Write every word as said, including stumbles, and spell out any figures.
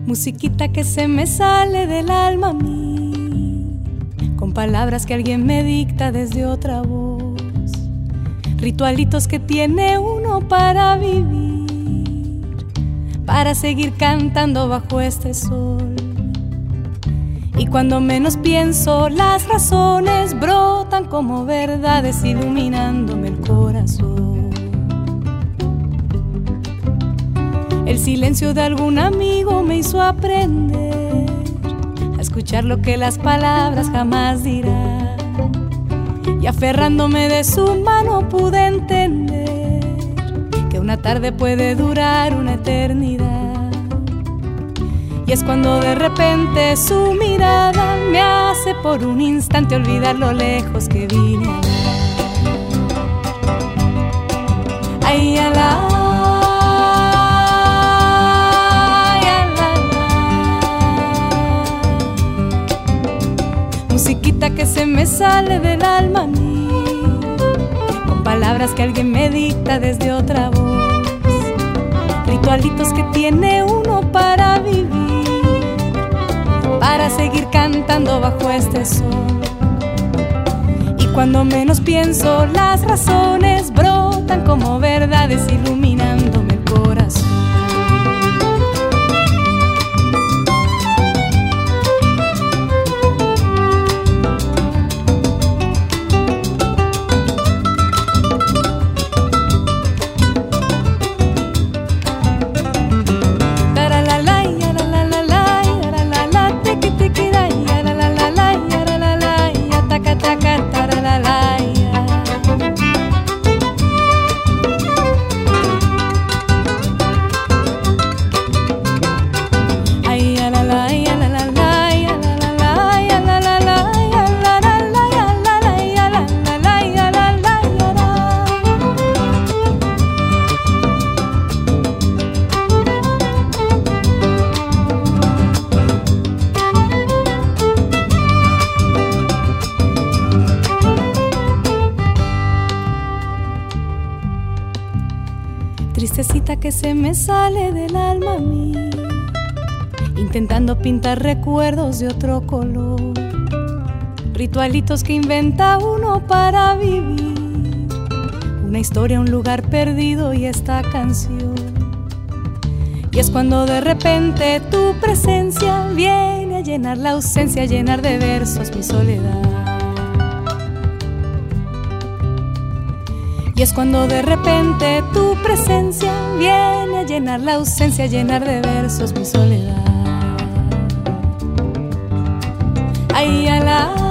musiquita que se me sale del alma a mí, con palabras que alguien me dicta desde otra voz, ritualitos que tiene uno para vivir, para seguir cantando bajo este sol. Y cuando menos pienso, las razones brotan como verdades, iluminándome el corazón. El silencio de algún amigo me hizo aprender a escuchar lo que las palabras jamás dirán, y aferrándome de su mano pude entender que una tarde puede durar una eternidad. Y es cuando de repente su mirada me hace por un instante olvidar lo lejos que vine a dar. Ay, ala. Musiquita que se me sale del alma a mí, con palabras que alguien me dicta desde otra voz, ritualitos que tiene uno para vivir, para seguir cantando bajo este sol. Y cuando menos pienso, las razones brotan como verdades, iluminándome el corazón. Tristecita que se me sale del alma a mí, intentando pintar recuerdos de otro color, ritualitos que inventa uno para vivir, una historia, un lugar perdido y esta canción. Y es cuando de repente tu presencia viene a llenar la ausencia, a llenar de versos mi soledad. Y es cuando de repente tu presencia viene a llenar la ausencia, a llenar de versos mi soledad. Ay, ala.